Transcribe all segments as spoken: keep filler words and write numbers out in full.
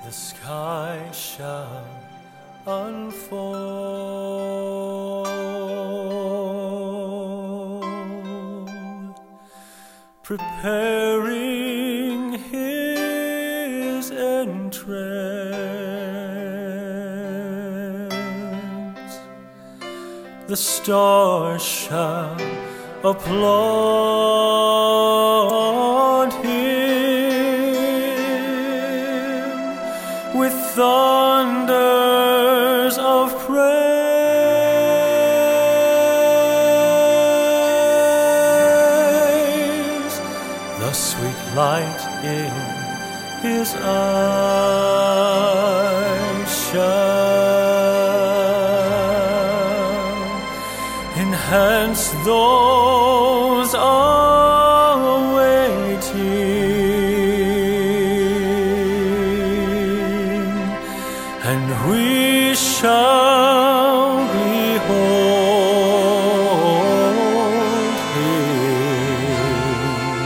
the sky shall unfold, preparing his entrance. The stars shall applaud him with thunders of praise. The sweet light in his eyes shall enhance those awaiting, and we shall behold him,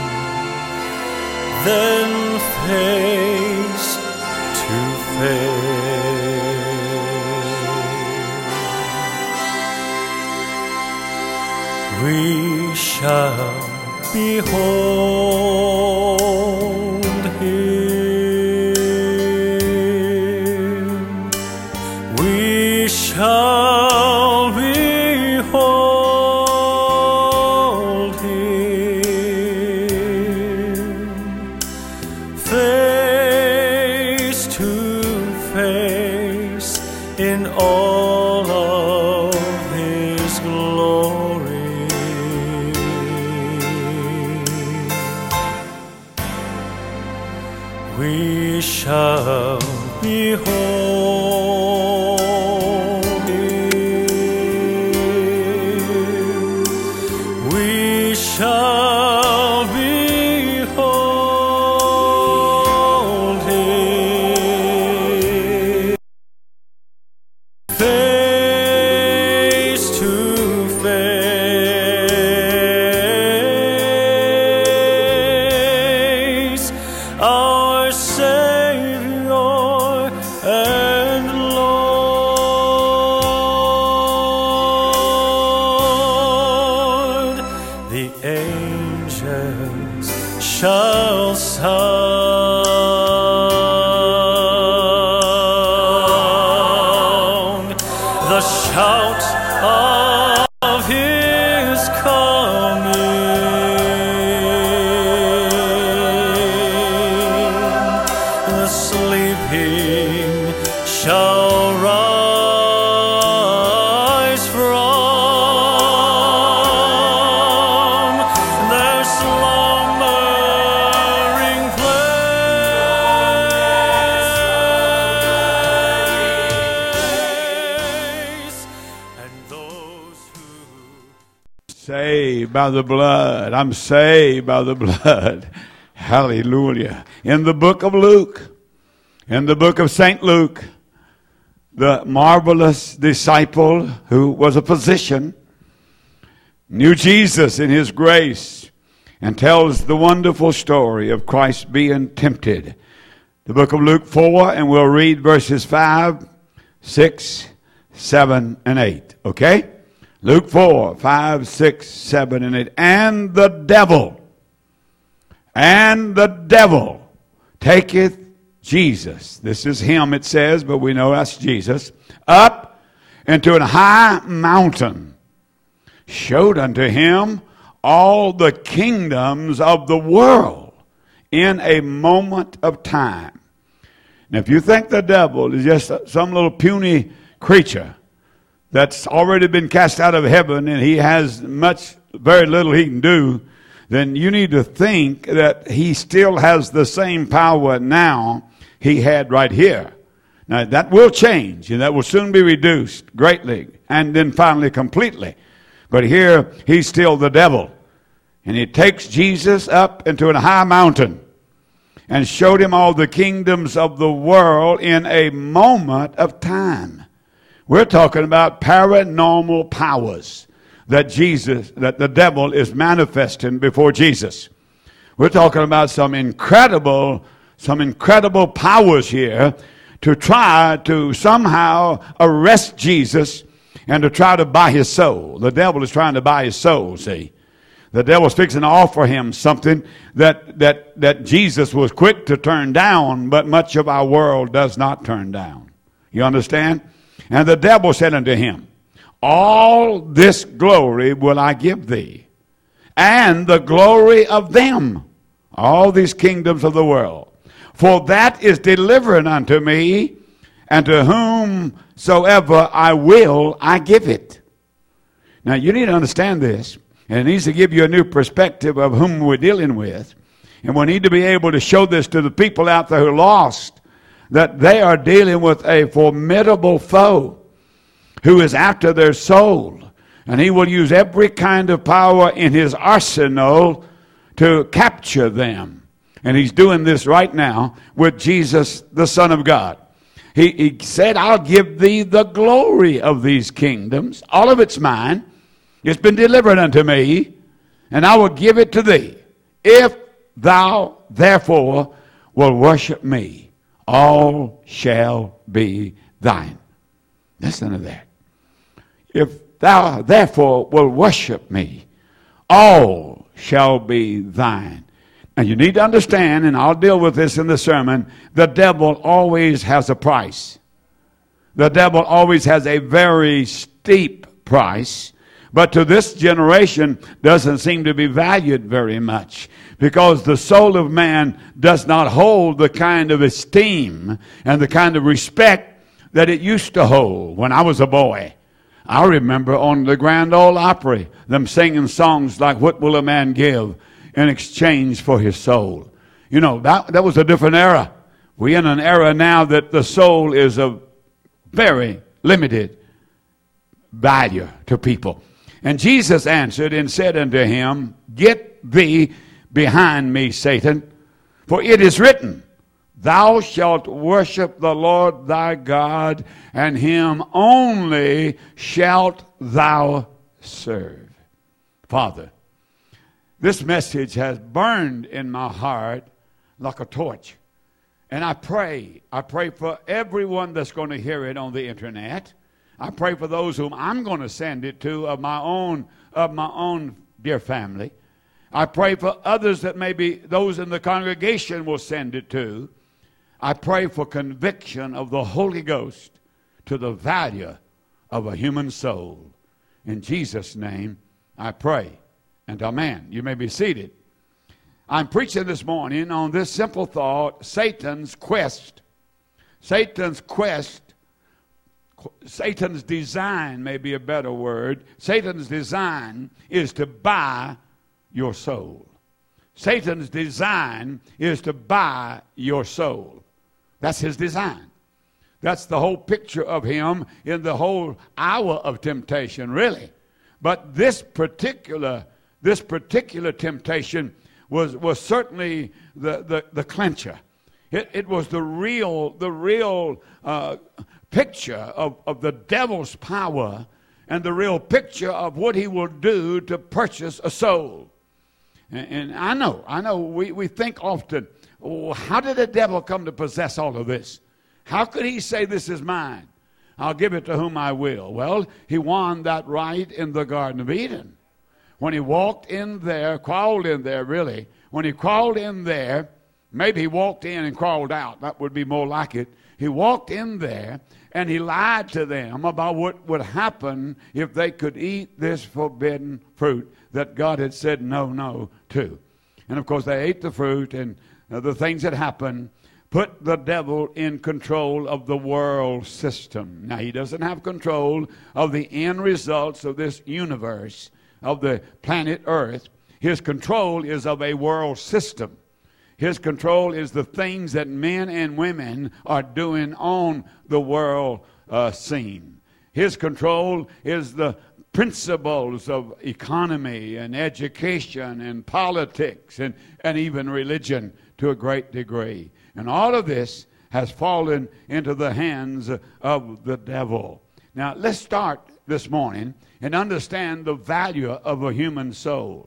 then face to face. We shall behold him. We shall behold him face to face in all of his glory. We shall behold him. We shall behold him face to face. Our Savior and Lord, the angels shall sound the shout of his coming. The sleeping shall rise from their slumbering place, and those who Saved by the blood. I'm saved by the blood. Hallelujah. In the book of Luke, in the book of Saint Luke, the marvelous disciple who was a physician knew Jesus in his grace and tells the wonderful story of Christ being tempted. The book of Luke four, and we'll read verses five, six, seven, and eight. Okay? Luke four, five, six, seven, and eight. And the devil, and the devil taketh Jesus. This is him, it says, but we know that's Jesus. Up into an high mountain, showed unto him all the kingdoms of the world in a moment of time. Now, if you think the devil is just some little puny creature that's already been cast out of heaven and he has much, very little he can do, then you need to think that he still has the same power now he had right here. Now, that will change, and that will soon be reduced greatly, and then finally completely. But here, he's still the devil. And he takes Jesus up into a high mountain and showed him all the kingdoms of the world in a moment of time. We're talking about paranormal powers that Jesus, that the devil is manifesting before Jesus. We're talking about some incredible some incredible powers here to try to somehow arrest Jesus and to try to buy his soul. The devil is trying to buy his soul, see. The devil's fixing to offer him something that, that, that Jesus was quick to turn down, but much of our world does not turn down. You understand? And the devil said unto him, all this glory will I give thee, and the glory of them, all these kingdoms of the world. For that is delivered unto me, and to whomsoever I will, I give it. Now, you need to understand this, and it needs to give you a new perspective of whom we're dealing with. And we need to be able to show this to the people out there who are lost, that they are dealing with a formidable foe who is after their soul. And he will use every kind of power in his arsenal to capture them. And he's doing this right now with Jesus, the Son of God. He, he said, I'll give thee the glory of these kingdoms. All of it's mine. It's been delivered unto me, and I will give it to thee. If thou therefore will worship me, all shall be thine. Listen to that. If thou therefore will worship me, all shall be thine. Now you need to understand, and I'll deal with this in the sermon, the devil always has a price. The devil always has a very steep price, but to this generation doesn't seem to be valued very much, because the soul of man does not hold the kind of esteem and the kind of respect that it used to hold when I was a boy. I remember on the Grand Ole Opry, them singing songs like, what will a man give in exchange for his soul? You know, that, that was a different era. We're in an era now that the soul is of very limited value to people. And Jesus answered and said unto him, get thee behind me, Satan, for it is written, thou shalt worship the Lord thy God, and him only shalt thou serve. Father, this message has burned in my heart like a torch. And I pray, I pray for everyone that's going to hear it on the internet. I pray for those whom I'm going to send it to of my own, of my own dear family. I pray for others that maybe those in the congregation will send it to. I pray for conviction of the Holy Ghost to the value of a human soul. In Jesus' name, I pray. And amen. You may be seated. I'm preaching this morning on this simple thought, Satan's quest. Satan's quest, Satan's design may be a better word. Satan's design is to buy your soul. Satan's design is to buy your soul. That's his design. That's the whole picture of him in the whole hour of temptation, really. But this particular, this particular temptation was, was certainly the, the, the clincher. It, it was the real, the real uh, picture of, of the devil's power and the real picture of what he will do to purchase a soul. And, and I know, I know we, we think often, oh, how did the devil come to possess all of this? How could he say this is mine? I'll give it to whom I will. Well, he won that right in the Garden of Eden. When he walked in there, crawled in there really, when he crawled in there, maybe he walked in and crawled out. That would be more like it. He walked in there and he lied to them about what would happen if they could eat this forbidden fruit that God had said no, no to. And of course they ate the fruit, and uh, the things that happened put the devil in control of the world system. Now, he doesn't have control of the end results of this universe, of the planet Earth. His control is of a world system. His control is the things that men and women are doing on the world uh, scene. His control is the principles of economy and education and politics and, and even religion to a great degree. And all of this has fallen into the hands of the devil. Now, let's start this morning and understand the value of a human soul.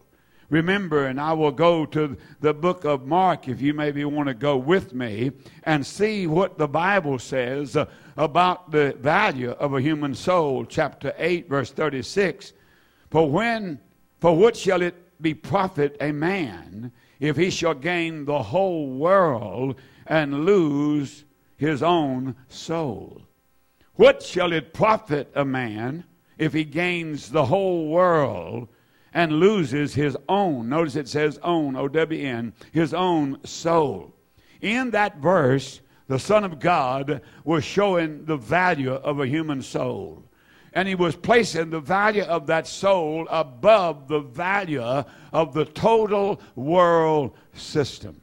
Remember, and I will go to the book of Mark if you maybe want to go with me and see what the Bible says uh, about the value of a human soul. Chapter eight, verse thirty-six. For when, for what shall it be profit a man if he shall gain the whole world and lose his own soul? What shall it profit a man if he gains the whole world and loses his own, notice it says own, O W N, his own soul? In that verse, the Son of God was showing the value of a human soul. And he was placing the value of that soul above the value of the total world system.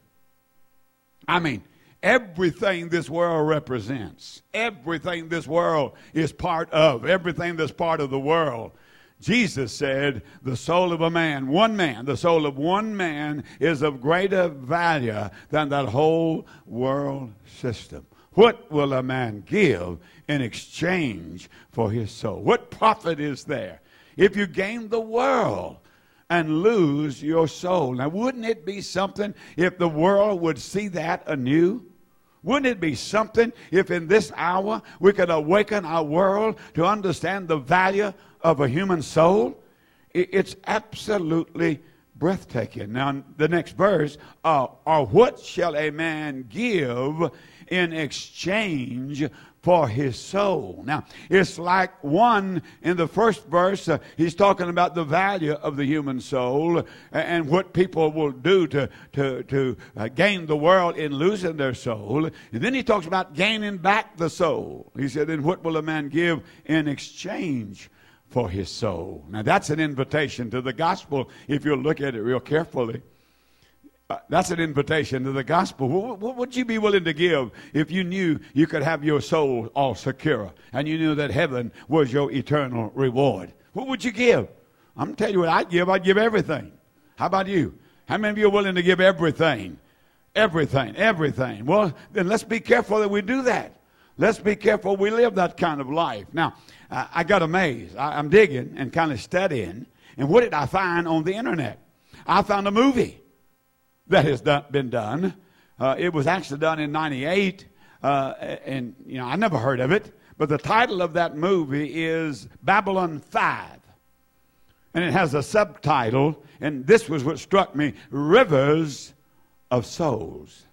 I mean, everything this world represents, everything this world is part of, everything that's part of the world. Jesus said the soul of a man, one man, the soul of one man is of greater value than that whole world system. What will a man give in exchange for his soul? What profit is there if you gain the world and lose your soul? Now, wouldn't it be something if the world would see that anew? Wouldn't it be something if in this hour we could awaken our world to understand the value of a human soul? It's absolutely breathtaking. Now, the next verse, uh, or what shall a man give in exchange for his soul? Now, it's like one in the first verse, uh, he's talking about the value of the human soul and, and what people will do to, to, to uh, gain the world in losing their soul. And then he talks about gaining back the soul. He said, and what will a man give in exchange for his soul? Now, that's an invitation to the gospel if you look at it real carefully. Uh, that's an invitation to the gospel. What, what would you be willing to give if you knew you could have your soul all secure and you knew that heaven was your eternal reward? What would you give? I'm going to tell you what I'd give. I'd give everything. How about you? How many of you are willing to give everything? Everything, everything. Well, then let's be careful that we do that. Let's be careful we live that kind of life. Now, uh, I got amazed. I, I'm digging and kind of studying. And what did I find on the internet? I found a movie that has done, been done. Uh, it was actually done in ninety-eight, uh, and you know I never heard of it. But the title of that movie is Babylon five, and it has a subtitle. And this was what struck me: Rivers of Souls.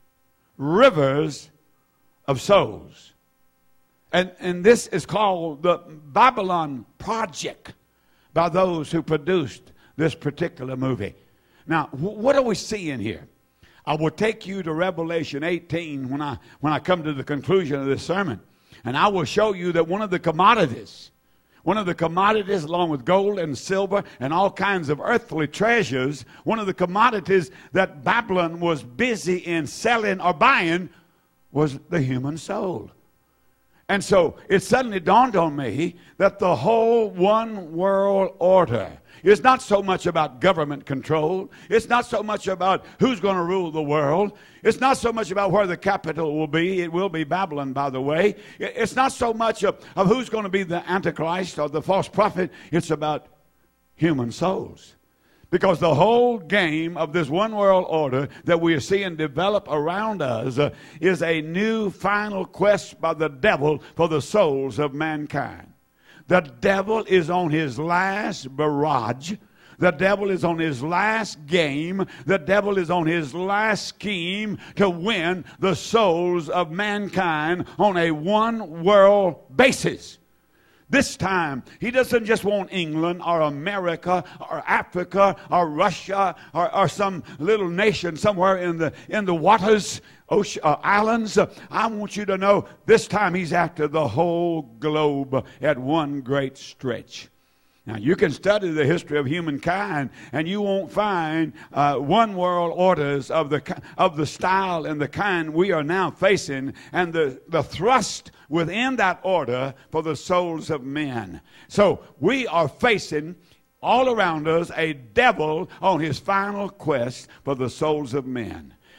Rivers of Souls, and and this is called the Babylon Project by those who produced this particular movie. Now, what are we seeing here? I will take you to Revelation eighteen when I, when I come to the conclusion of this sermon. And I will show you that one of the commodities, one of the commodities along with gold and silver and all kinds of earthly treasures, one of the commodities that Babylon was busy in selling or buying was the human soul. And so it suddenly dawned on me that the whole one world order is not so much about government control. It's not so much about who's going to rule the world. It's not so much about where the capital will be. It will be Babylon, by the way. It's not so much of, of who's going to be the Antichrist or the false prophet. It's about human souls. Because the whole game of this one world order that we are seeing develop around us uh, is a new final quest by the devil for the souls of mankind. The devil is on his last barrage. The devil is on his last game. The devil is on his last scheme to win the souls of mankind on a one world basis. This time, he doesn't just want England or America or Africa or Russia or, or some little nation somewhere in the in the waters, ocean, uh, islands. I want you to know this time he's after the whole globe at one great stretch. Now, you can study the history of humankind, and you won't find uh, one world orders of the of the style and the kind we are now facing, and the, the thrust within that order for the souls of men. So we are facing all around us a devil on his final quest for the souls of men.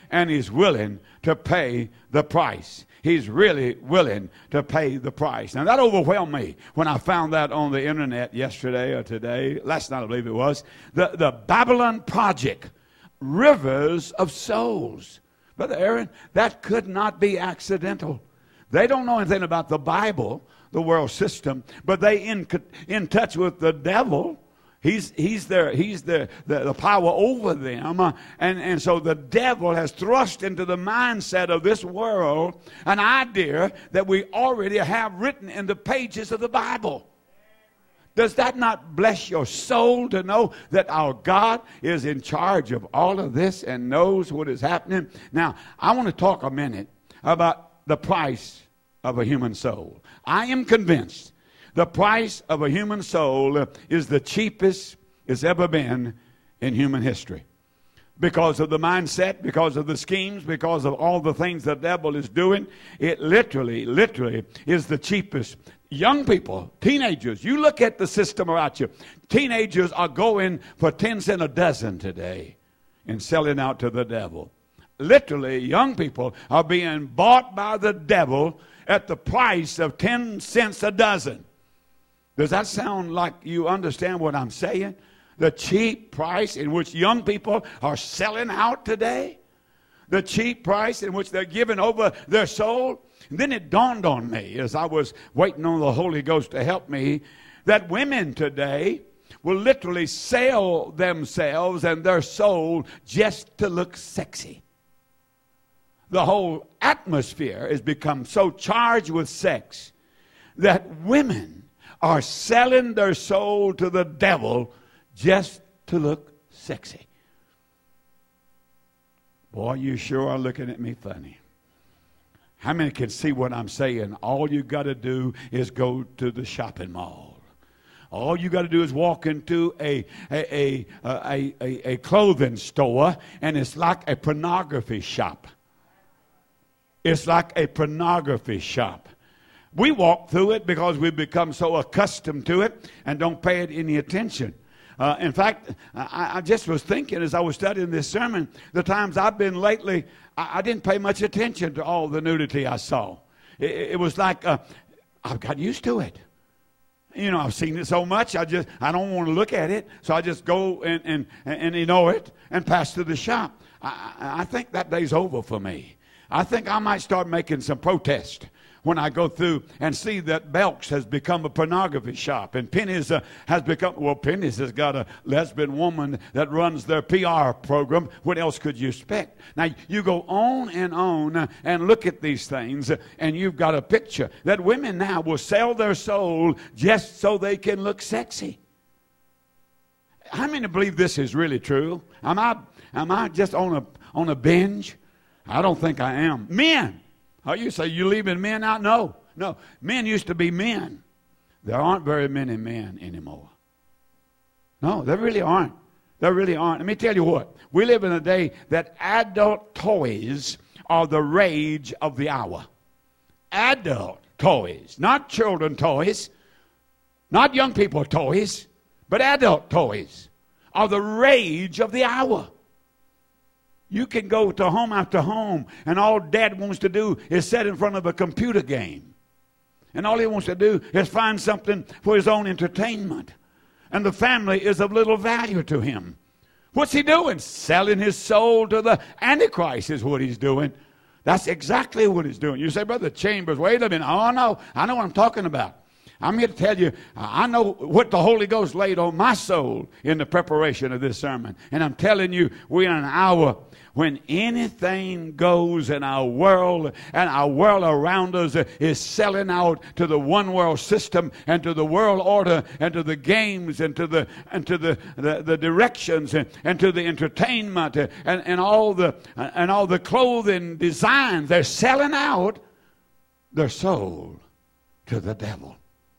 and he's willing to pay the price. He's really willing to pay the price. Now, that overwhelmed me when I found that on the internet yesterday or today. Last night, I believe it was. The, the Babylon Project, Rivers of Souls. Brother Aaron, that could not be accidental. They don't know anything about the Bible, the world system, but they in in touch with the devil. He's he's their he's the the, the power over them, uh, and and so the devil has thrust into the mindset of this world an idea that we already have written in the pages of the Bible. Does that not bless your soul to know that our God is in charge of all of this and knows what is happening? Now, I want to talk a minute about the price of a human soul. I am convinced the price of a human soul is the cheapest it's ever been in human history. Because of the mindset, because of the schemes, because of all the things the devil is doing, it literally, literally is the cheapest. Young people, teenagers, you look at the system around you. Teenagers are going for ten cents a dozen today and selling out to the devil. Literally, young people are being bought by the devil at the price of ten cents a dozen. Does that sound like you understand what I'm saying? The cheap price in which young people are selling out today. The cheap price in which they're giving over their soul. And then it dawned on me as I was waiting on the Holy Ghost to help me that women today will literally sell themselves and their soul just to look sexy. The whole atmosphere has become so charged with sex that women are selling their soul to the devil just to look sexy. Boy, you sure are looking at me funny. How many can see what I'm saying? All you got to do is go to the shopping mall. All you got to do is walk into a a, a, a, a, a clothing store, and it's like a pornography shop. It's like a pornography shop. We walk through it because we've become so accustomed to it and don't pay it any attention. Uh, in fact, I, I just was thinking as I was studying this sermon, the times I've been lately, I, I didn't pay much attention to all the nudity I saw. It, it was like uh, I've got used to it. You know, I've seen it so much, I just I don't want to look at it, so I just go and and and ignore it and pass to the shop. I, I think that day's over for me. I think I might start making some protest when I go through and see that Belk's has become a pornography shop, and Penny's uh, has become, well, Penny's has got a lesbian woman that runs their P R program. What else could you expect? Now, you go on and on uh, and look at these things, uh, and you've got a picture that women now will sell their soul just so they can look sexy. How many believe this is really true? Am I, am I just on a, on a binge? I don't think I am. Men. Oh, you say you leaving men out? No, no. Men used to be men. There aren't very many men anymore. No, there really aren't. There really aren't. Let me tell you what. We live in a day that adult toys are the rage of the hour. Adult toys, not children toys, not young people toys, but adult toys are the rage of the hour. You can go to home after home, and all Dad wants to do is sit in front of a computer game. And all he wants to do is find something for his own entertainment. And the family is of little value to him. What's he doing? Selling his soul to the Antichrist is what he's doing. That's exactly what he's doing. You say, Brother Chambers, wait a minute. Oh, no, I know what I'm talking about. I'm here to tell you, I know what the Holy Ghost laid on my soul in the preparation of this sermon. And I'm telling you, we're in an hour when anything goes in our world, and our world around us is selling out to the one world system and to the world order and to the games and to the and to the, the, the directions and, and to the entertainment and, and all the and all the clothing designs. They're selling out their soul to the devil.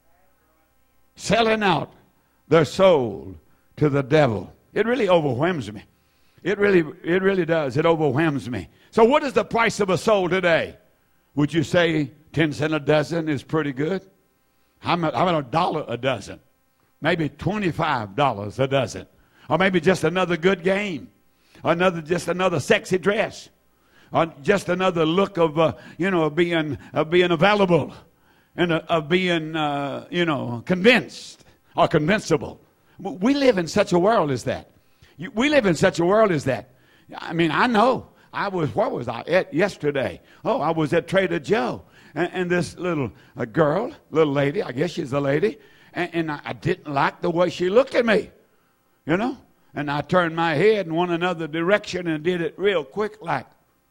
Selling out their soul to the devil. It really overwhelms me. It really, it really does. It overwhelms me. So what is the price of a soul today? Would you say ten cents a dozen is pretty good? How about, how about a dollar a dozen? Maybe twenty-five dollars a dozen. Or maybe just another good game. Another, just another sexy dress. or just another look of, uh, you know, of being, of being available and uh, of being, uh, you know, convinced or convincible. We live in such a world as that. We live in such a world as that. I mean, I know. I was, where was I at yesterday? Oh, I was at Trader Joe. And, and this little a girl, little lady, I guess she's a lady, and, and I, I didn't like the way she looked at me, you know. And I turned my head in one another direction and did it real quick like.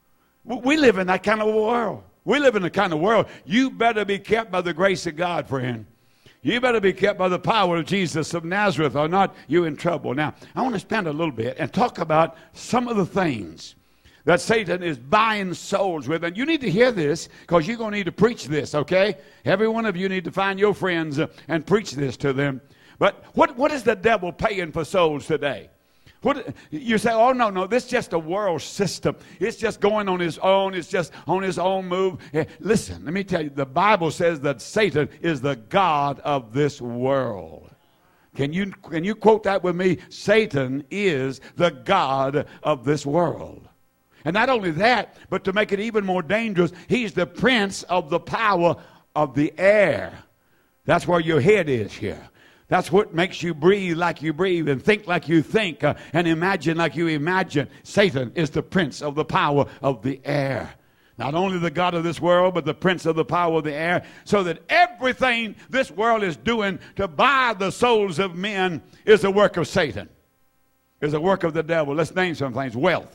We live in that kind of world. We live in the kind of world. You better be kept by the grace of God, friend. You better be kept by the power of Jesus of Nazareth, or not you in trouble. Now, I want to spend a little bit and talk about some of the things that Satan is buying souls with. And you need to hear this, because you're going to need to preach this, okay? Every one of you need to find your friends uh, and preach this to them. But what, what is the devil paying for souls today? What, you say, oh, no, no, this is just a world system. It's just going on his own. It's just on his own move. Eh, listen, let me tell you, the Bible says that Satan is the god of this world. Can you, can you quote that with me? Satan is the god of this world. And not only that, but to make it even more dangerous, he's the prince of the power of the air. That's where your head is here. That's what makes you breathe like you breathe and think like you think uh, and imagine like you imagine. Satan is the prince of the power of the air. Not only the god of this world, but the prince of the power of the air. So that everything this world is doing to buy the souls of men is a work of Satan. Is a work of the devil. Let's name some things. Wealth.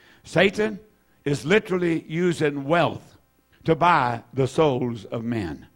Satan is literally using wealth to buy the souls of men.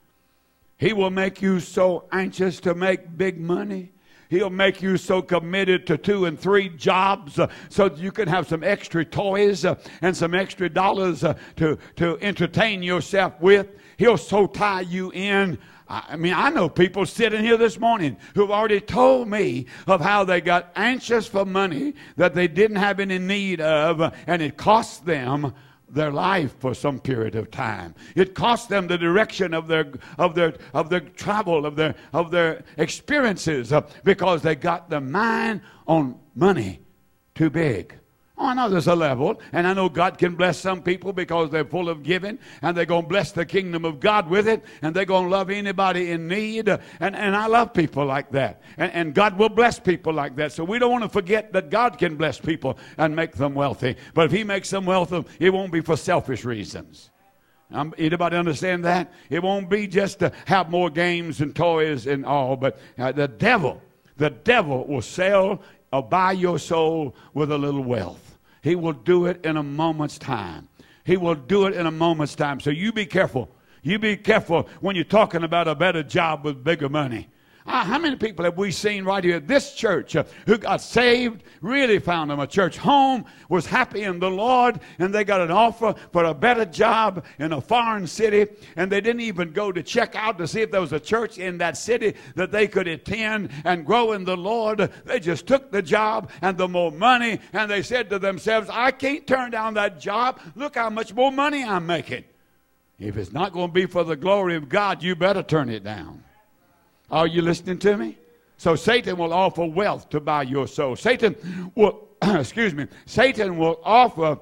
He will make you so anxious to make big money. He'll make you so committed to two and three jobs uh, so that you can have some extra toys uh, and some extra dollars uh, to, to entertain yourself with. He'll so tie you in. I mean, I know people sitting here this morning who've already told me of how they got anxious for money that they didn't have any need of, and it cost them their life for some period of time. It cost them the direction of their of their of their travel, of their of their experiences, uh, because they got their mind on money too big. Oh, I know there's a level, and I know God can bless some people because they're full of giving, and they're going to bless the kingdom of God with it, and they're going to love anybody in need, and, and I love people like that, and, and God will bless people like that, so we don't want to forget that God can bless people and make them wealthy, but if he makes them wealthy, it won't be for selfish reasons. Um, anybody understand that? It won't be just to have more games and toys and all, but uh, the devil, the devil will sell or buy your soul with a little wealth. He will do it in a moment's time. He will do it in a moment's time. So you be careful. You be careful when you're talking about a better job with bigger money. Uh, how many people have we seen right here at this church uh, who got saved, really found them a church home, was happy in the Lord, and they got an offer for a better job in a foreign city, and they didn't even go to check out to see if there was a church in that city that they could attend and grow in the Lord. They just took the job and the more money, and they said to themselves, I can't turn down that job. Look how much more money I'm making. If it's not going to be for the glory of God, you better turn it down. Are you listening to me? So Satan will offer wealth to buy your soul. Satan will, excuse me, Satan will offer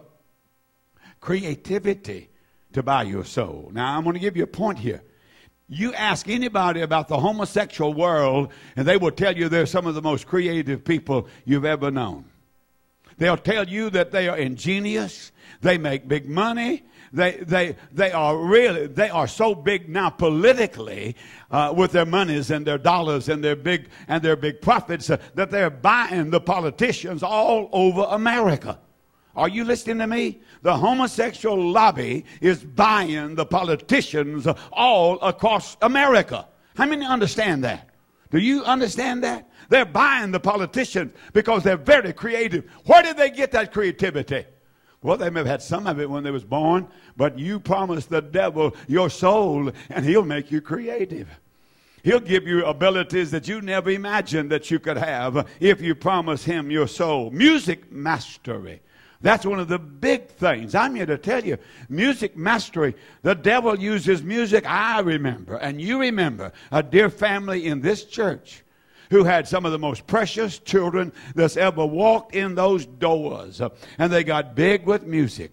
creativity to buy your soul. Now, I'm going to give you a point here. You ask anybody about the homosexual world, and they will tell you they're some of the most creative people you've ever known. They'll tell you that they are ingenious, they make big money, They they they are really they are so big now politically uh, with their monies and their dollars and their big and their big profits uh, that they're buying the politicians all over America. Are you listening to me? The homosexual lobby is buying the politicians all across America. How many understand that? Do you understand that? They're buying the politicians because they're very creative. Where did they get that creativity? Well, they may have had some of it when they was born, but you promise the devil your soul, and he'll make you creative. He'll give you abilities that you never imagined that you could have if you promise him your soul. Music mastery. That's one of the big things. I'm here to tell you, music mastery. The devil uses music. I remember, and you remember, a dear family in this church who had some of the most precious children that's ever walked in those doors. And they got big with music.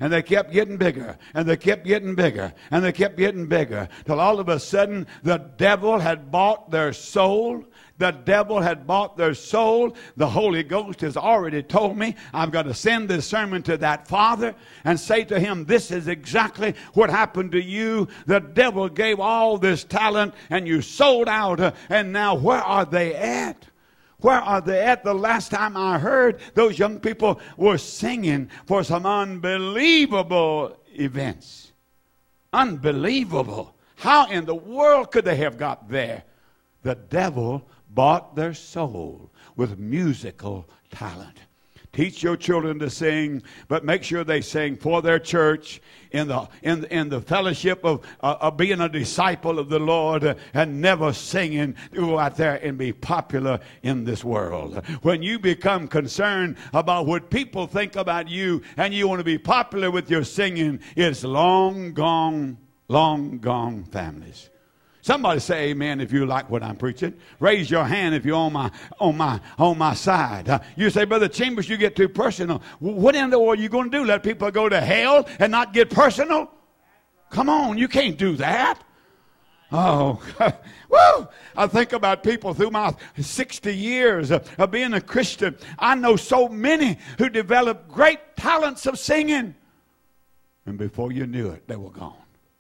And they kept getting bigger, and they kept getting bigger, and they kept getting bigger, till all of a sudden the devil had bought their soul. The devil had bought their soul. The Holy Ghost has already told me I've got to send this sermon to that father and say to him, this is exactly what happened to you. The devil gave all this talent and you sold out. Uh, and now where are they at? Where are they at? The last time I heard, those young people were singing for some unbelievable events. Unbelievable. How in the world could they have got there? The devil bought their soul with musical talent. Teach your children to sing, but make sure they sing for their church in the in, in the fellowship of, uh, of being a disciple of the Lord, uh, and never singing to go out there and be popular in this world. When you become concerned about what people think about you and you want to be popular with your singing, it's long gone, long gone families. Somebody say amen if you like what I'm preaching. Raise your hand if you're on my on my on my side. Uh, you say, Brother Chambers, you get too personal. What in the world are you going to do? Let people go to hell and not get personal? Come on, you can't do that. Oh, woo! I think about people through my sixty years of, of being a Christian. I know so many who developed great talents of singing, and before you knew it, they were gone.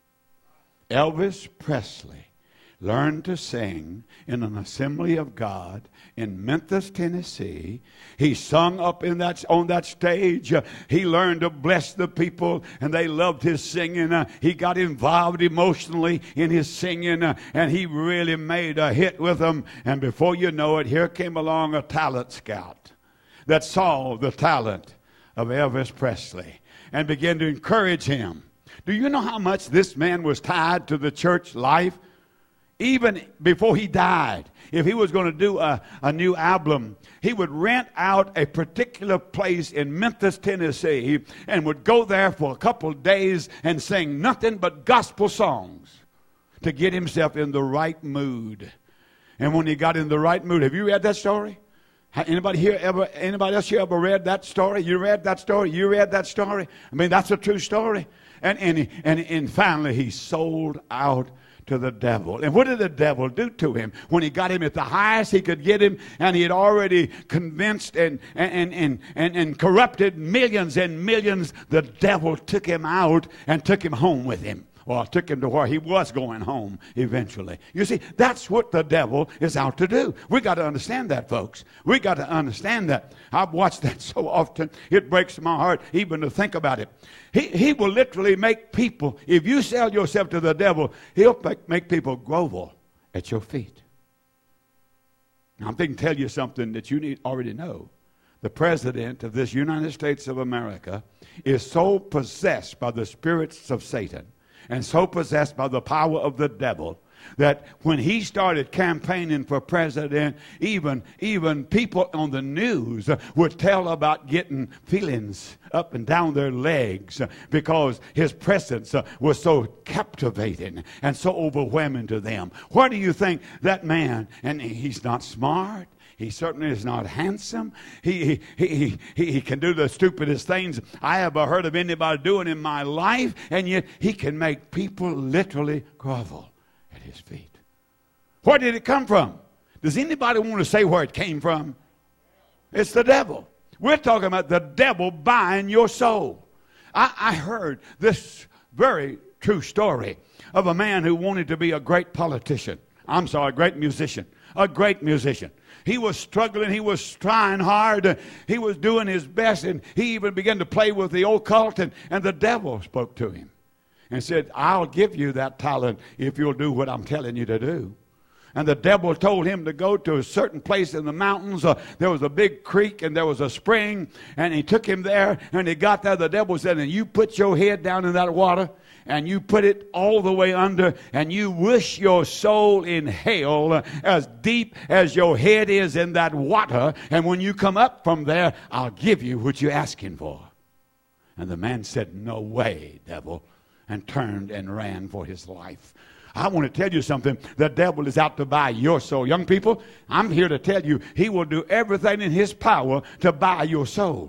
Elvis Presley learned to sing in an Assembly of God in Memphis, Tennessee. He sung up in that on that stage. Uh, he learned to bless the people, and they loved his singing. Uh, he got involved emotionally in his singing, uh, and he really made a hit with them. And before you know it, here came along a talent scout that saw the talent of Elvis Presley and began to encourage him. Do you know how much this man was tied to the church life? Even before he died, if he was going to do a, a new album, he would rent out a particular place in Memphis, Tennessee, and would go there for a couple of days and sing nothing but gospel songs to get himself in the right mood. And when he got in the right mood, have you read that story? Anybody here ever, anybody else here ever read that story? You read that story? You read that story? I mean, that's a true story. And, and, and, and finally, he sold out to the devil. And what did the devil do to him? When he got him at the highest he could get him, and he had already convinced and, and, and, and, and corrupted millions and millions, the devil took him out and took him home with him. Or took him to where he was going home eventually. You see, that's what the devil is out to do. We got to understand that, folks. We got to understand that. I've watched that so often, it breaks my heart even to think about it. He, he will literally make people, if you sell yourself to the devil, he'll make, make people grovel at your feet. Now, I'm thinking to tell you something that you need already know. The president of this United States of America is so possessed by the spirits of Satan and so possessed by the power of the devil that when he started campaigning for president, even, even people on the news would tell about getting feelings up and down their legs because his presence was so captivating and so overwhelming to them. Where do you think that man, and he's not smart, he certainly is not handsome. He, he, he, he, he can do the stupidest things I ever heard of anybody doing in my life, and yet he can make people literally grovel at his feet. Where did it come from? Does anybody want to say where it came from? It's the devil. We're talking about the devil buying your soul. I, I heard this very true story of a man who wanted to be a great politician. I'm sorry, a great musician. A great musician. He was struggling. He was trying hard. He was doing his best. And he even began to play with the occult. And, and the devil spoke to him and said, I'll give you that talent if you'll do what I'm telling you to do. And the devil told him to go to a certain place in the mountains. Uh, there was a big creek and there was a spring. And he took him there. And he got there. The devil said, and you put your head down in that water. And you put it all the way under, and you wish your soul in hell as deep as your head is in that water. And when you come up from there, I'll give you what you're asking for. And the man said, no way, devil, and turned and ran for his life. I want to tell you something. The devil is out to buy your soul. Young people, I'm here to tell you, he will do everything in his power to buy your soul.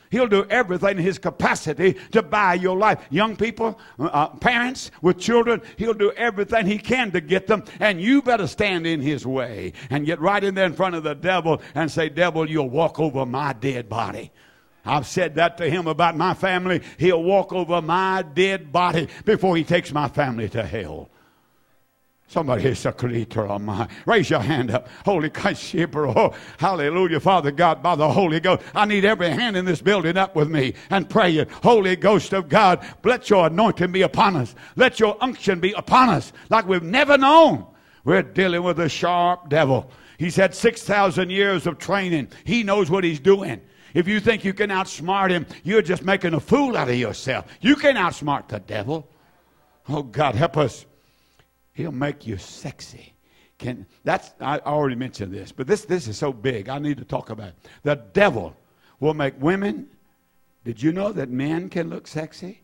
He'll do everything in his capacity to buy your life. Young people, uh, parents with children, he'll do everything he can to get them. And you better stand in his way and get right in there in front of the devil and say, devil, you'll walk over my dead body. I've said that to him about my family. He'll walk over my dead body before he takes my family to hell. Somebody is a creator of mine. Raise your hand up. Holy Christ, oh, hallelujah, Father God, by the Holy Ghost. I need every hand in this building up with me and pray it. Holy Ghost of God, let your anointing be upon us. Let your unction be upon us like we've never known. We're dealing with a sharp devil. He's had six thousand years of training. He knows what he's doing. If you think you can outsmart him, you're just making a fool out of yourself. You can't outsmart the devil. Oh, God, help us. He'll make you sexy. Can that's I already mentioned this, but this this is so big. I need to talk about it. The devil will make women. Did you know that men can look sexy?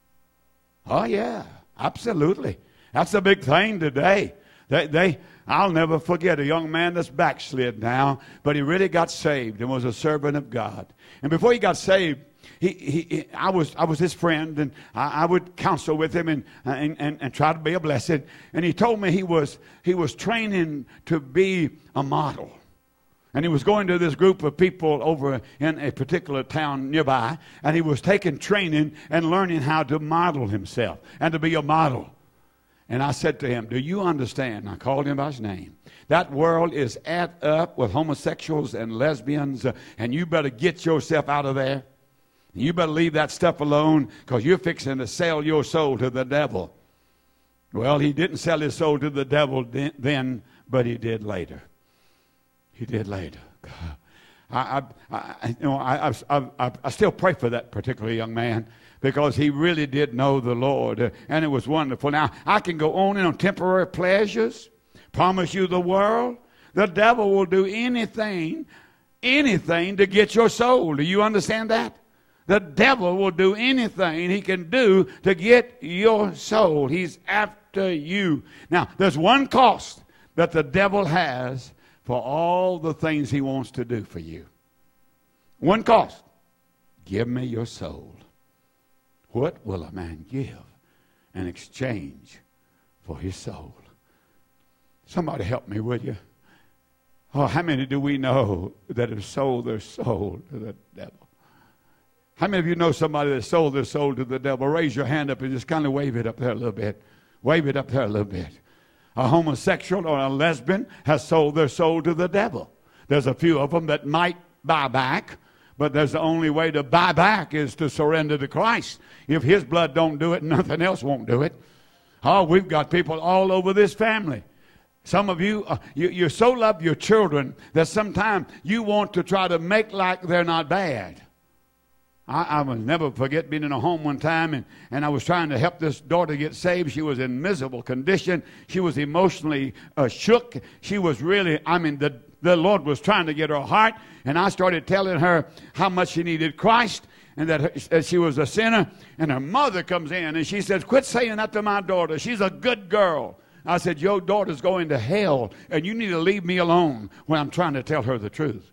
Oh yeah, absolutely. That's a big thing today. They they I'll never forget a young man that's backslid now, but he really got saved and was a servant of God. And before he got saved, He, he, he, I was, I was his friend, and I, I would counsel with him and, and, and, and try to be a blessing. And he told me he was, he was training to be a model. And he was going to this group of people over in a particular town nearby, and he was taking training and learning how to model himself and to be a model. And I said to him, do you understand? I called him by his name. That world is at up with homosexuals and lesbians, uh, and you better get yourself out of there. You better leave that stuff alone, because you're fixing to sell your soul to the devil. Well, he didn't sell his soul to the devil then, but he did later. He did later. I, I, I, you know, I, I, I, I still pray for that particular young man, because he really did know the Lord, uh, and it was wonderful. Now, I can go on and on temporary pleasures, promise you the world. The devil will do anything, anything to get your soul. Do you understand that? The devil will do anything he can do to get your soul. He's after you. Now, there's one cost that the devil has for all the things he wants to do for you. One cost. Give me your soul. What will a man give in exchange for his soul? Somebody help me, will you? Oh, how many do we know that have sold their soul to the devil? How many of you know somebody that sold their soul to the devil? Raise your hand up and just kind of wave it up there a little bit. Wave it up there a little bit. A homosexual or a lesbian has sold their soul to the devil. There's a few of them that might buy back, but there's the only way to buy back is to surrender to Christ. If his blood don't do it, nothing else won't do it. Oh, we've got people all over this family. Some of you, uh, you, you so love your children that sometimes you want to try to make like they're not bad. I, I will never forget being in a home one time, and, and I was trying to help this daughter get saved. She was in miserable condition. She was emotionally uh, shook. She was really, I mean, the, the Lord was trying to get her heart, and I started telling her how much she needed Christ and that, her, that she was a sinner. And her mother comes in, and she says, quit saying that to my daughter. She's a good girl. I said, your daughter's going to hell, and you need to leave me alone when I'm trying to tell her the truth.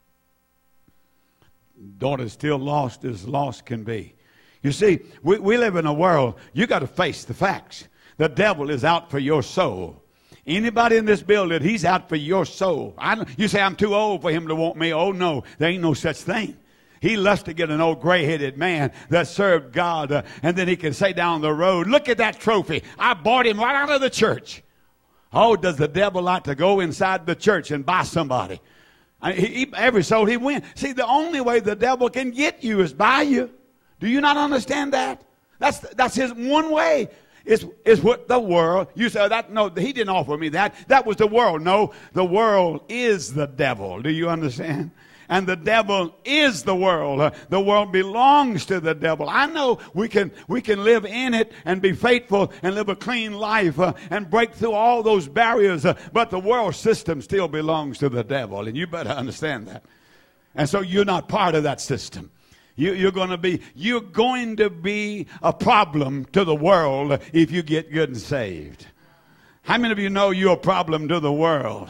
Daughter's still lost as lost can be. You see, we, we live in a world, you got to face the facts. The devil is out for your soul. Anybody in this building, he's out for your soul. I don't, you say, I'm too old for him to want me. Oh, no, there ain't no such thing. He loves to get an old gray-headed man that served God, uh, and then he can say down the road, look at that trophy. I bought him right out of the church. Oh, does the devil like to go inside the church and buy somebody? I, he, every soul he wins. See, the only way the devil can get you is by you. Do you not understand that? That's that's his one way. Is is what the world. You say that? No, he didn't offer me that. That was the world. No, the world is the devil. Do you understand? And the devil is the world. Uh, the world belongs to the devil. I know we can we can live in it and be faithful and live a clean life uh, and break through all those barriers. Uh, but the world system still belongs to the devil, and you better understand that. And so you're not part of that system. You, you're going to be you're going to be a problem to the world if you get good and saved. How many of you know you're a problem to the world?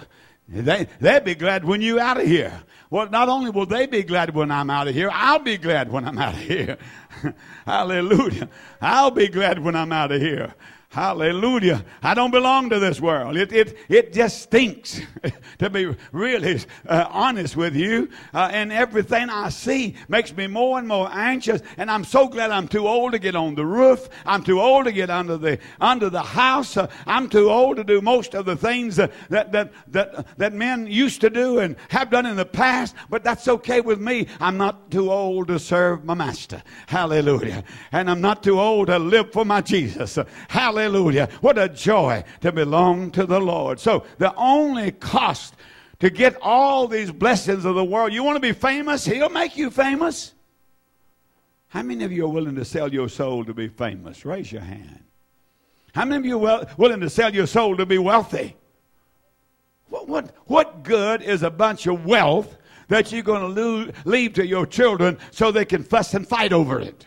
They, they'll be glad when you're out of here. Well, not only will they be glad when I'm out of here, I'll be glad when I'm out of here. Hallelujah. I'll be glad when I'm out of here. Hallelujah. I don't belong to this world. It it it just stinks, to be really uh, honest with you. Uh, and everything I see makes me more and more anxious. And I'm so glad I'm too old to get on the roof. I'm too old to get under the under the house. Uh, I'm too old to do most of the things uh, that, that, that, that men used to do and have done in the past. But that's okay with me. I'm not too old to serve my master. Hallelujah. And I'm not too old to live for my Jesus. Uh, hallelujah. Hallelujah. What a joy to belong to the Lord. So the only cost to get all these blessings of the world, you want to be famous? He'll make you famous. How many of you are willing to sell your soul to be famous? Raise your hand. How many of you are willing to sell your soul to be wealthy? What, what, what good is a bunch of wealth that you're going to lose, leave to your children so they can fuss and fight over it?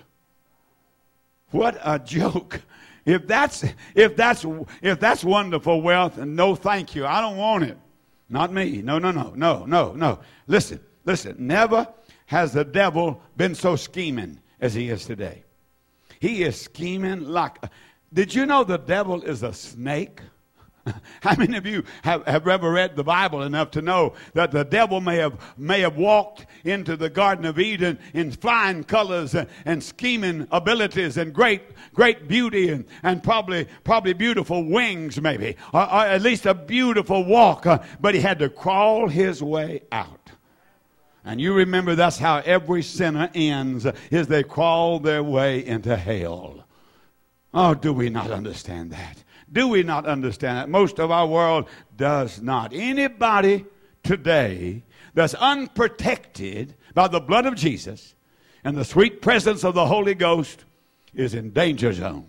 What a joke. If that's if that's if that's wonderful wealth, and no thank you. I don't want it. Not me. No, no, no, no, no, no. Listen, listen. Never has the devil been so scheming as he is today. He is scheming like. Did you know the devil is a snake? How many of you have, have ever read the Bible enough to know that the devil may have may have walked into the Garden of Eden in flying colors and, and scheming abilities and great great beauty and, and probably probably beautiful wings maybe, or, or at least a beautiful walk, uh, but he had to crawl his way out. And you remember that's how every sinner ends, uh, is they crawl their way into hell. Oh, do we not understand that? Do we not understand that? Most of our world does not. Anybody today that's unprotected by the blood of Jesus and the sweet presence of the Holy Ghost is in danger zone.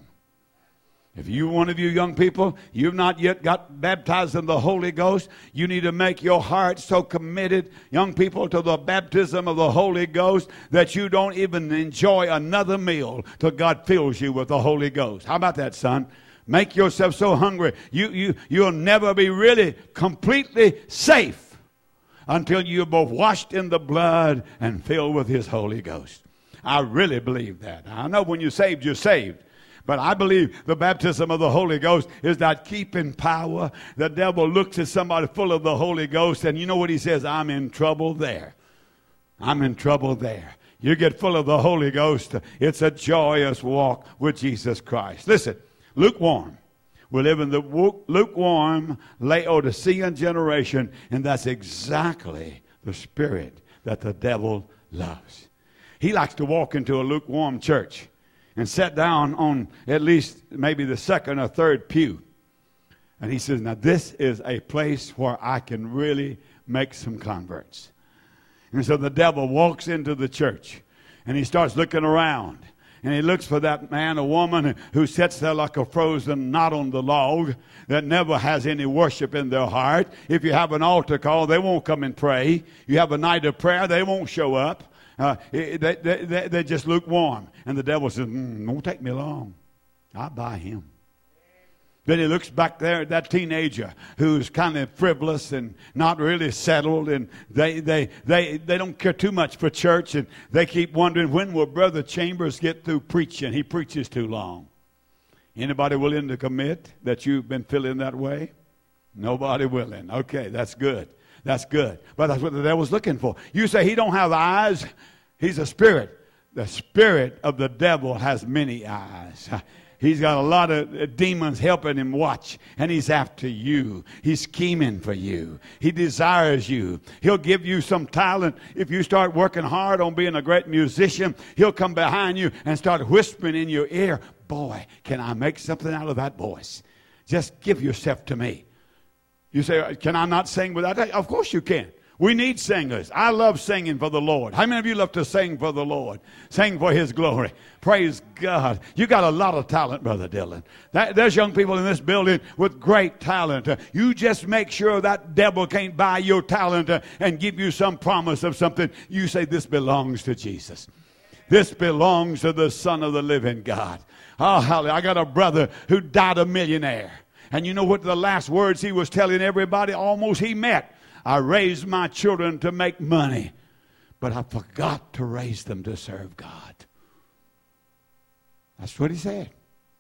If you, one of you young people, you've not yet got baptized in the Holy Ghost, you need to make your heart so committed, young people, to the baptism of the Holy Ghost that you don't even enjoy another meal till God fills you with the Holy Ghost. How about that, son? Make yourself so hungry. You, you, you'll never be really completely safe until you're both washed in the blood and filled with His Holy Ghost. I really believe that. I know when you're saved, you're saved. But I believe the baptism of the Holy Ghost is that keeping power. The devil looks at somebody full of the Holy Ghost, and you know what he says? I'm in trouble there. I'm in trouble there. You get full of the Holy Ghost, it's a joyous walk with Jesus Christ. Listen. Lukewarm. We live in the lukewarm Laodicean generation, and that's exactly the spirit that the devil loves. He likes to walk into a lukewarm church and sit down on at least maybe the second or third pew. And he says, now this is a place where I can really make some converts. And so the devil walks into the church and he starts looking around. And he looks for that man or woman who sits there like a frozen knot on the log that never has any worship in their heart. If you have an altar call, they won't come and pray. You have a night of prayer, they won't show up. Uh, they, they, they, they just lukewarm. And the devil says, mm, won't take me long. I'll buy him. Then he looks back there at that teenager who's kind of frivolous and not really settled, and they they they they don't care too much for church, and they keep wondering, when will Brother Chambers get through preaching? He preaches too long. Anybody willing to commit that you've been feeling that way? Nobody willing. Okay, that's good. That's good. But that's what the devil's looking for. You say he don't have eyes. He's a spirit. The spirit of the devil has many eyes. He's got a lot of demons helping him watch, and he's after you. He's scheming for you. He desires you. He'll give you some talent. If you start working hard on being a great musician, he'll come behind you and start whispering in your ear, boy, can I make something out of that voice? Just give yourself to me. You say, can I not sing without that? Of course you can. We need singers. I love singing for the Lord. How many of you love to sing for the Lord? Sing for His glory. Praise God. You got a lot of talent, Brother Dylan. That, there's young people in this building with great talent. Uh, you just make sure that devil can't buy your talent uh, and give you some promise of something. You say, this belongs to Jesus. This belongs to the Son of the living God. Oh, hallelujah. I got a brother who died a millionaire. And you know what the last words he was telling everybody almost he met I raised my children to make money, but I forgot to raise them to serve God. That's what he said.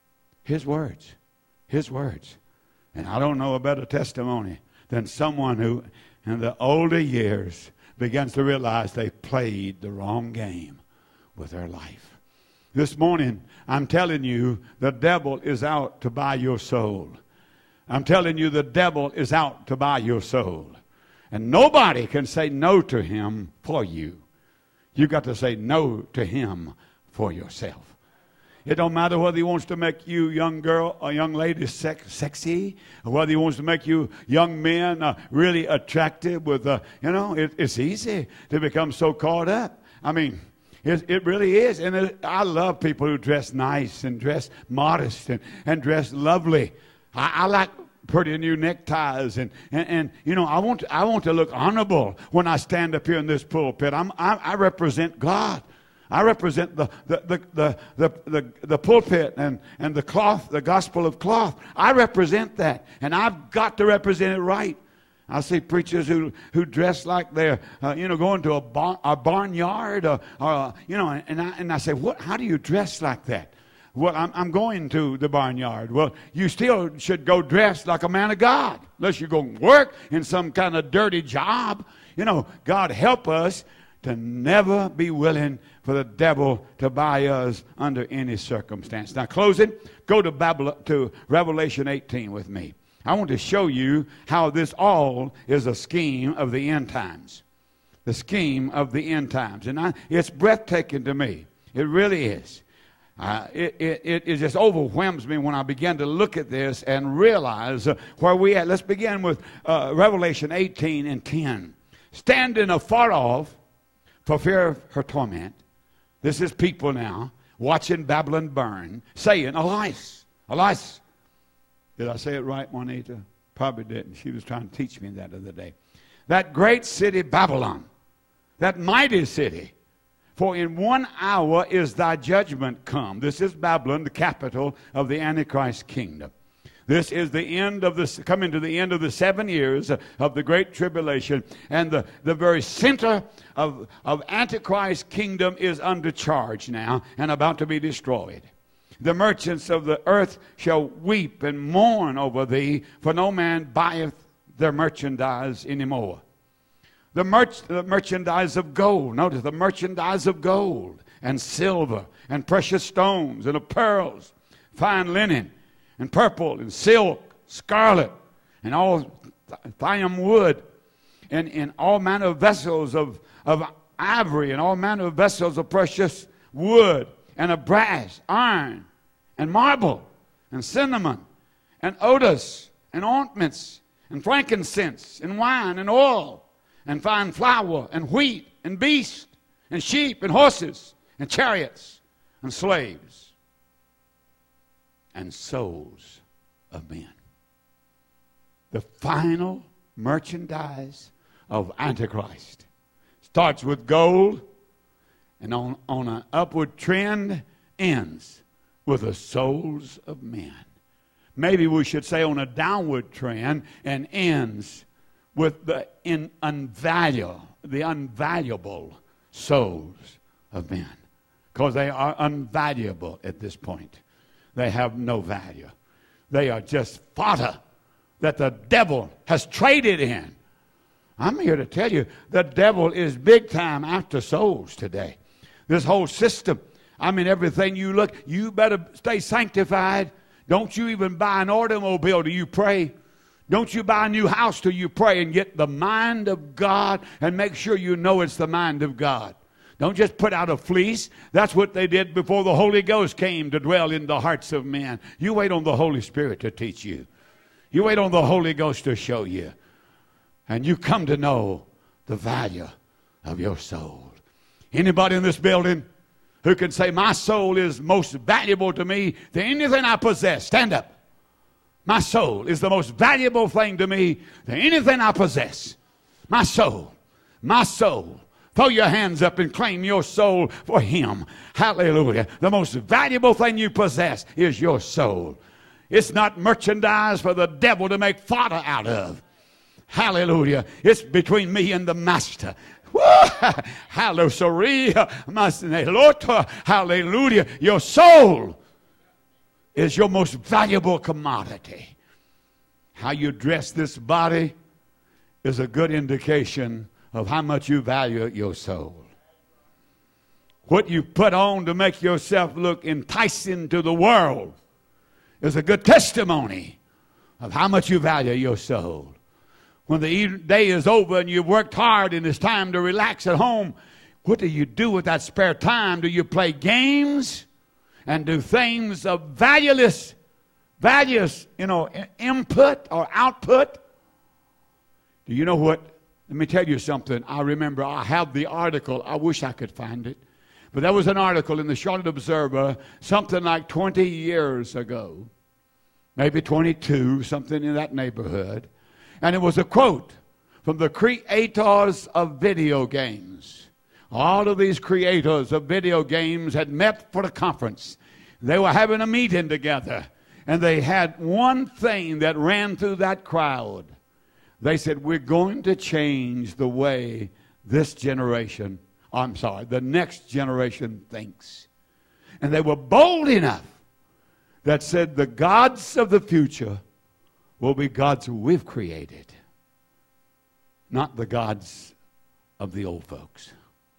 His words. His words. And I don't know a better testimony than someone who, in the older years, begins to realize they played the wrong game with their life. This morning, I'm telling you, the devil is out to buy your soul. I'm telling you, the devil is out to buy your soul. And nobody can say no to him for you. You've got to say no to him for yourself. It don't matter whether he wants to make you, young girl or young lady, sex, sexy, or whether he wants to make you young men uh, really attractive with, uh, you know, it, it's easy to become so caught up. I mean, it, it really is. And it, I love people who dress nice and dress modest and, and dress lovely. I, I like pretty new neckties, and, and, and you know, I want, to, I want to look honorable when I stand up here in this pulpit. I'm, I, I represent God. I represent the the the the the, the, the pulpit and, and the cloth, the gospel of cloth. I represent that, and I've got to represent it right. I see preachers who, who dress like they're uh, you know going to a barn, a barnyard, or, or uh, you know, and I and I say, what? How do you dress like that? Well, I'm I'm going to the barnyard. Well, you still should go dressed like a man of God, unless you're going to work in some kind of dirty job. You know, God help us to never be willing for the devil to buy us under any circumstance. Now, closing, go to Babylon, to Revelation eighteen with me. I want to show you how this all is a scheme of the end times. The scheme of the end times. And I, it's breathtaking to me. It really is. Uh, it, it, it just overwhelms me when I begin to look at this and realize uh, where we at. Let's begin with uh, Revelation eighteen and ten. Standing afar off, for fear of her torment. This is people now watching Babylon burn, saying, Elias, Elias. Did I say it right, Juanita? Probably didn't. She was trying to teach me that the other day. That great city, Babylon, that mighty city, for in one hour is thy judgment come. This is Babylon, the capital of the Antichrist kingdom. This is the end of this, coming to the end of the seven years of the Great Tribulation. And the, the very center of, of Antichrist's kingdom is under charge now and about to be destroyed. The merchants of the earth shall weep and mourn over thee, for no man buyeth their merchandise anymore. The, merch, the merchandise of gold, notice the merchandise of gold and silver and precious stones and of pearls, fine linen, and purple, and silk, scarlet, and all thyme wood, and, and all manner of vessels of, of ivory, and all manner of vessels of precious wood, and of brass, iron, and marble, and cinnamon, and odors, and ointments, and frankincense, and wine, and oil, and fine flour, and wheat, and beasts, and sheep, and horses, and chariots, and slaves, and souls of men. The final merchandise of Antichrist starts with gold, and on, on an upward trend ends with the souls of men. Maybe we should say on a downward trend and ends with the in unvaluable, the unvaluable souls of men, because they are unvaluable at this point. They have no value. They are just fodder that the devil has traded in. I'm here to tell you, the devil is big time after souls today. This whole system, I mean, everything you look, you better stay sanctified. Don't you even buy an automobile till you pray. Don't you buy a new house till you pray and get the mind of God and make sure you know it's the mind of God. Don't just put out a fleece. That's what they did before the Holy Ghost came to dwell in the hearts of men. You wait on the Holy Spirit to teach you. You wait on the Holy Ghost to show you. And you come to know the value of your soul. Anybody in this building who can say, my soul is most valuable to me than anything I possess? Stand up. My soul is the most valuable thing to me than anything I possess. My soul. My soul. Throw your hands up and claim your soul for him. Hallelujah. The most valuable thing you possess is your soul. It's not merchandise for the devil to make fodder out of. Hallelujah. It's between me and the master. Hallelujah. Hallelujah. Your soul is your most valuable commodity. How you dress this body is a good indication of how much you value your soul. What you put on to make yourself look enticing to the world is a good testimony of how much you value your soul. When the day is over and you've worked hard and it's time to relax at home, what do you do with that spare time? Do you play games and do things of valueless, valueless, you know, input or output? Do you know what? Let me tell you something. I remember I have the article. I wish I could find it. But there was an article in the Charlotte Observer something like twenty years ago, maybe twenty-two, something in that neighborhood. And it was a quote from the creators of video games. All of these creators of video games had met for a conference. They were having a meeting together. And they had one thing that ran through that crowd. They said, we're going to change the way this generation, I'm sorry, the next generation thinks. And they were bold enough that said the gods of the future will be gods we've created, not the gods of the old folks.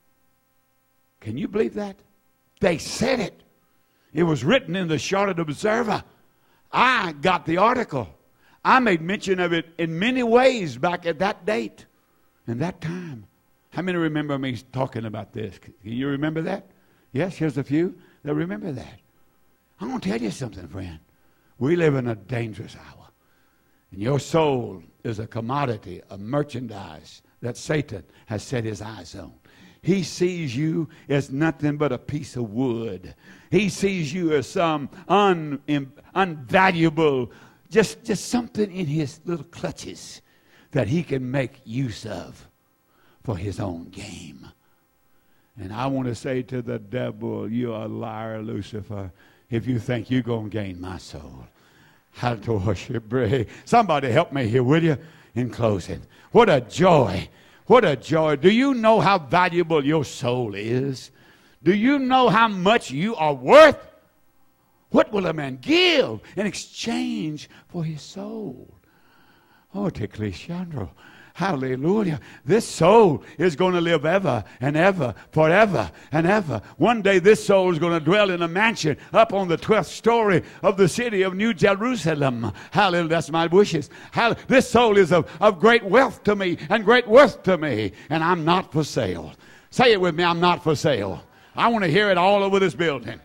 Can you believe that? They said it. It was written in the Charlotte Observer. I got the article. I made mention of it in many ways back at that date and that time. How many remember me talking about this? Can you remember that? Yes, here's a few that remember that. I'm going to tell you something, friend. We live in a dangerous hour. And your soul is a commodity, a merchandise that Satan has set his eyes on. He sees you as nothing but a piece of wood. He sees you as some un, unvaluable, just, just something in his little clutches that he can make use of for his own game. And I want to say to the devil, you're a liar, Lucifer, if you think you're going to gain my soul. How to worship. Somebody help me here, will you? In closing. What a joy. What a joy. Do you know how valuable your soul is? Do you know how much you are worth? What will a man give in exchange for his soul? Oh, Teklishandro. Hallelujah. This soul is going to live ever and ever, forever and ever. One day this soul is going to dwell in a mansion up on the twelfth story of the city of New Jerusalem. Hallelujah. That's my wishes. Hallelujah. This soul is of, of great wealth to me and great worth to me. And I'm not for sale. Say it with me. I'm not for sale. I want to hear it all over this building.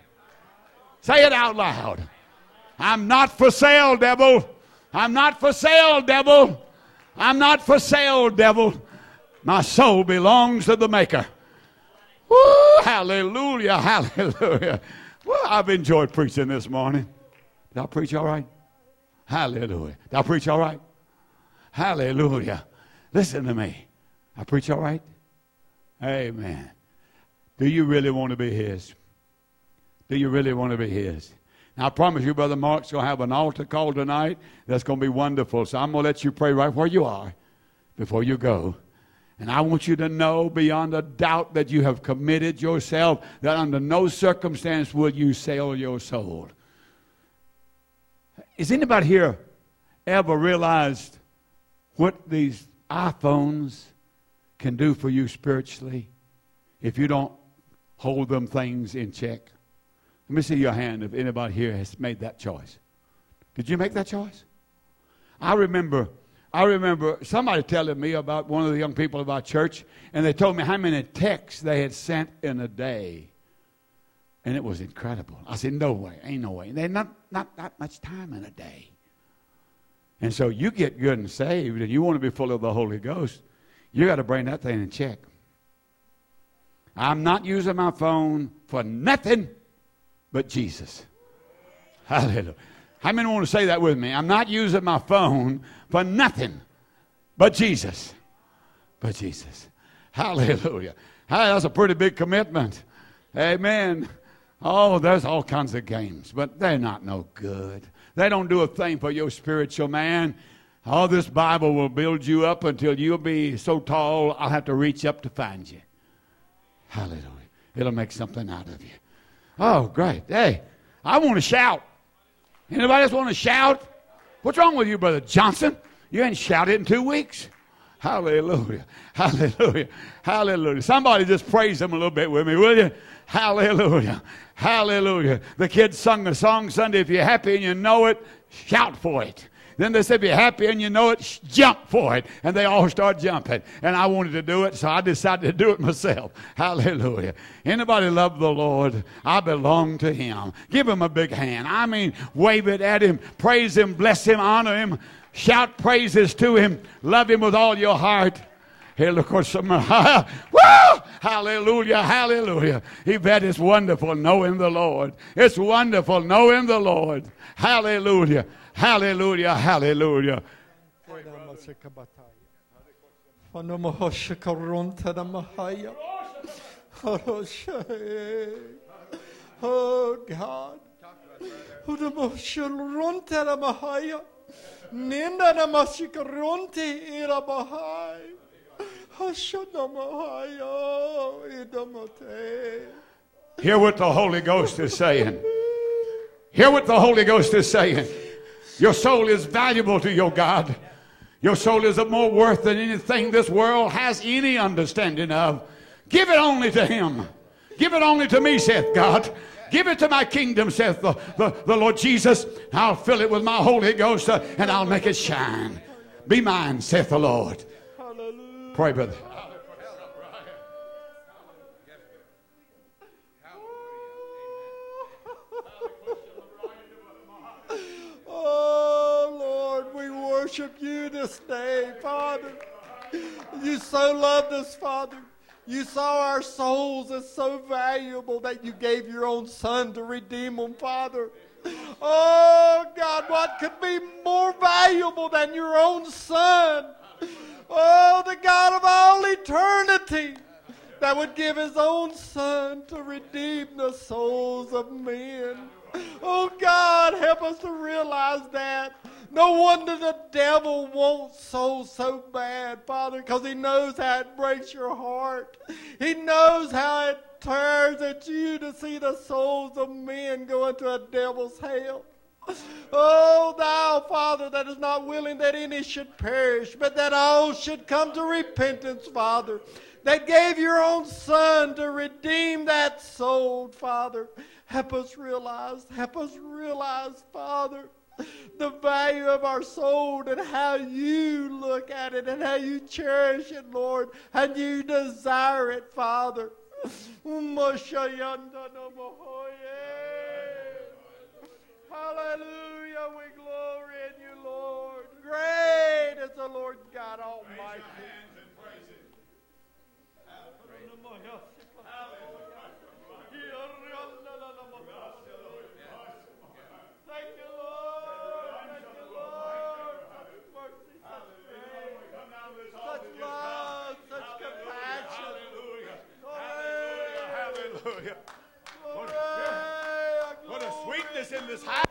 Say it out loud. I'm not for sale, devil. I'm not for sale, devil. I'm not for sale, devil. My soul belongs to the Maker. Woo, hallelujah, hallelujah. Well, I've enjoyed preaching this morning. Did I preach all right? Hallelujah. Did I preach all right? Hallelujah. Listen to me. I preach all right? Amen. Do you really want to be his? Do you really want to be his? Now, I promise you, Brother Mark's going to have an altar call tonight. That's going to be wonderful. So I'm going to let you pray right where you are before you go. And I want you to know beyond a doubt that you have committed yourself, that under no circumstance will you sell your soul. Is anybody here ever realized what these iPhones can do for you spiritually if you don't hold them things in check? Let me see your hand if anybody here has made that choice. Did you make that choice? I remember, I remember somebody telling me about one of the young people of our church, and they told me how many texts they had sent in a day. And it was incredible. I said, no way, ain't no way. They had not, not that much time in a day. And so you get good and saved, and you want to be full of the Holy Ghost, you got to bring that thing in check. I'm not using my phone for nothing but Jesus. Hallelujah. How many want to say that with me? I'm not using my phone for nothing but Jesus. But Jesus. Hallelujah. That's a pretty big commitment. Amen. Oh, there's all kinds of games, but they're not no good. They don't do a thing for your spiritual man. All this Bible will build you up until you'll be so tall, I'll have to reach up to find you. Hallelujah. It'll make something out of you. Oh, great. Hey, I want to shout. Anybody else want to shout? What's wrong with you, Brother Johnson? You ain't shouted in two weeks. Hallelujah. Hallelujah. Hallelujah. Somebody just praise him a little bit with me, will you? Hallelujah. Hallelujah. The kids sung the song Sunday, if you're happy and you know it, shout for it. Then they said, if you're happy and you know it, jump for it. And they all start jumping. And I wanted to do it, so I decided to do it myself. Hallelujah. Anybody love the Lord? I belong to him. Give him a big hand. I mean, wave it at him. Praise him, bless him, honor him. Shout praises to him. Love him with all your heart. Hey, look what some, woo! Hallelujah, hallelujah. Yvette, it's wonderful knowing the Lord. It's wonderful knowing the Lord. Hallelujah, hallelujah, hallelujah. Oh, God. Ninda namashikaronte irabahai. Hear what the Holy Ghost is saying. Hear what the Holy Ghost is saying. Your soul is valuable to your God. Your soul is of more worth than anything this world has any understanding of. Give it only to him. Give it only to me, saith God. Give it to my kingdom, saith the, the, the Lord Jesus. I'll fill it with my Holy Ghost uh, and I'll make it shine. Be mine, saith the Lord. Hallelujah. Pray, brother. Oh, Lord, we worship you this day, Father. You so loved us, Father. You saw our souls as so valuable that you gave your own Son to redeem them, Father. Oh, God, what could be more valuable than your own Son? Oh, the God of all eternity that would give his own Son to redeem the souls of men. Oh, God, help us to realize that. No wonder the devil wants souls so bad, Father, because he knows how it breaks your heart. He knows how it tears at you to see the souls of men go into a devil's hell. Oh, thou, Father, that is not willing that any should perish, but that all should come to repentance, Father, that gave your own Son to redeem that soul, Father. Help us realize, help us realize, Father, the value of our soul and how you look at it and how you cherish it, Lord, and you desire it, Father. Hallelujah, we glory in you, Lord. Great is the Lord God Almighty. Thank you, Lord. Thank you, Lord. Such mercy, such grace, such love, such compassion. Hallelujah. Hallelujah. What a sweetness in this house.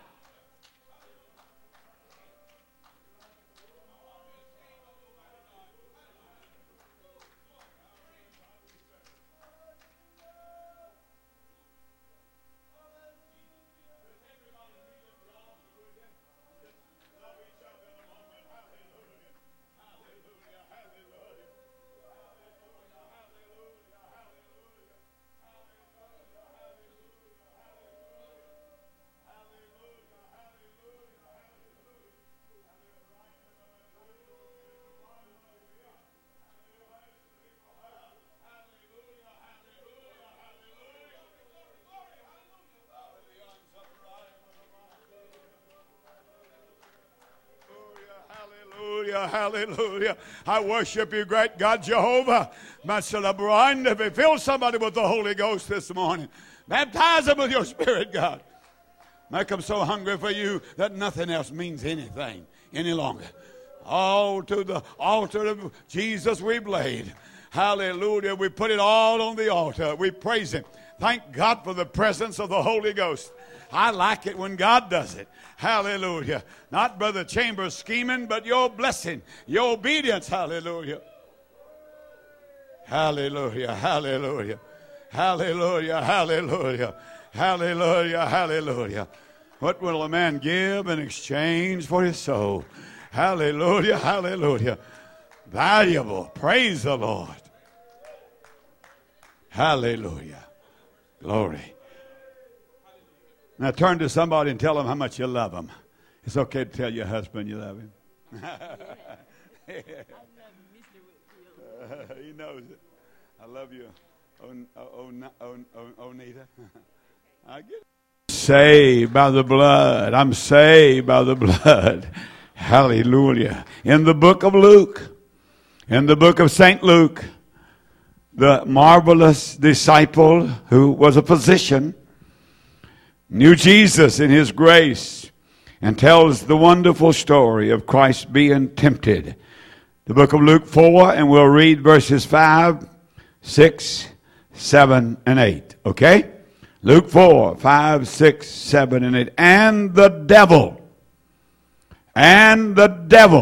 Hallelujah. I worship you, great God Jehovah. Fill somebody with the Holy Ghost this morning. Baptize them with your Spirit, God. Make them so hungry for you that nothing else means anything any longer. All to the altar of Jesus we've laid. Hallelujah. We put it all on the altar. We praise him. Thank God for the presence of the Holy Ghost. I like it when God does it. Hallelujah. Not Brother Chambers scheming, but your blessing, your obedience. Hallelujah. Hallelujah. Hallelujah. Hallelujah. Hallelujah. Hallelujah. Hallelujah. What will a man give in exchange for his soul? Hallelujah. Hallelujah. Valuable. Praise the Lord. Hallelujah. Glory. Now turn to somebody and tell them how much you love them. It's okay to tell your husband you love him. uh, he knows it. I love you, Onita. I get it. Saved by the blood. I'm saved by the blood. Hallelujah. In the book of Luke, in the book of Saint Luke, the marvelous disciple who was a physician knew Jesus in his grace and tells the wonderful story of Christ being tempted. The book of Luke four, and we'll read verses five, six, seven, and eight. Okay? Luke four, five, six, seven, and eight. And the devil, and the devil